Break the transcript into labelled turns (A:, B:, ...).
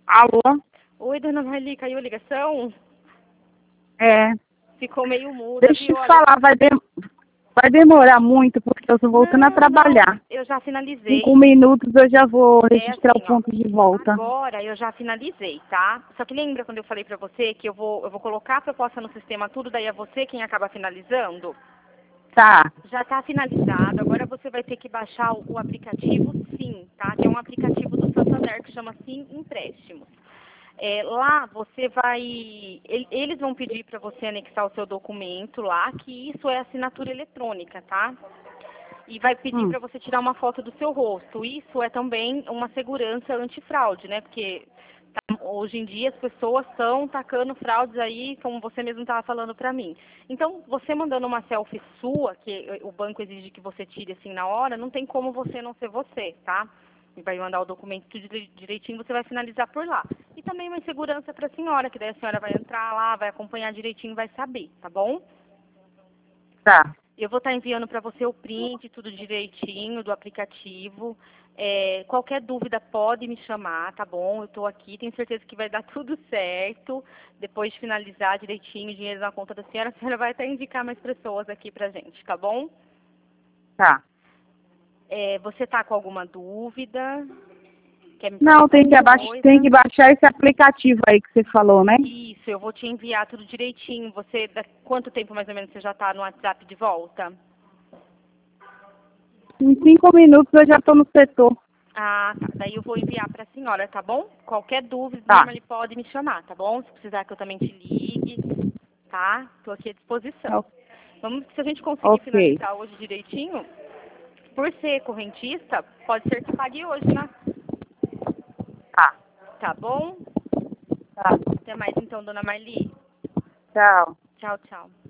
A: Alô?
B: Oi, dona Marli, caiu a ligação?
A: É.
B: Ficou meio muda,
A: Deixa
B: viu?
A: eu te falar, vai demorar muito, porque eu tô voltando a
B: Não,
A: trabalhar.
B: eu já finalizei.
A: 5 minutos eu já vou
B: É
A: registrar o
B: assim, ó.
A: ponto de volta.
B: Agora eu já finalizei, tá? Só que lembra quando eu falei pra você que eu vou colocar a proposta no sistema tudo, daí é você quem acaba finalizando?
A: Tá.
B: Já tá finalizado, agora você vai ter que baixar o aplicativo Sim, tá? Que é um aplicativo do Santander que chama Sim Empréstimos. Lá você vai, eles vão pedir para você anexar o seu documento lá, que isso é assinatura eletrônica, tá? E vai pedir para você tirar uma foto do seu rosto. Isso é também uma segurança antifraude, né? Porque hoje em dia as pessoas estão tacando fraudes aí, como você mesmo estava falando para mim. Então, você mandando uma selfie sua, que o banco exige que você tire assim na hora, não tem como você não ser você, tá? E vai mandar o documento tudo direitinho, você vai finalizar por lá. E também uma segurança para a senhora, que daí a senhora vai entrar lá, vai acompanhar direitinho, vai saber, tá bom?
A: Tá.
B: Eu vou estar enviando para você o print, tudo direitinho do aplicativo. Qualquer dúvida pode me chamar, tá bom? Eu estou aqui, tenho certeza que vai dar tudo certo. Depois de finalizar direitinho o dinheiro na conta da senhora, a senhora vai até indicar mais pessoas aqui pra gente, tá bom?
A: Tá.
B: Você está com alguma dúvida? Quer me
A: Não,
B: perguntar alguma
A: tem que
B: coisa?
A: baixar esse aplicativo aí que você falou, né?
B: Isso, eu vou te enviar tudo direitinho. Quanto tempo mais ou menos você já está no WhatsApp de volta?
A: Em 5 minutos eu já tô no setor.
B: Ah, tá. Daí eu vou enviar para a senhora, tá bom? Qualquer dúvida,
A: Tá.
B: Norma, ele pode me chamar, tá bom? Se precisar que eu também te ligue, tá? Estou aqui à disposição.
A: O-
B: Se a gente conseguir
A: Ok.
B: finalizar hoje direitinho, por ser correntista, pode ser que pague hoje, né?
A: Tá.
B: Tá bom?
A: Tá.
B: Até mais então, dona Marli.
A: Tchau.
B: Tchau, tchau.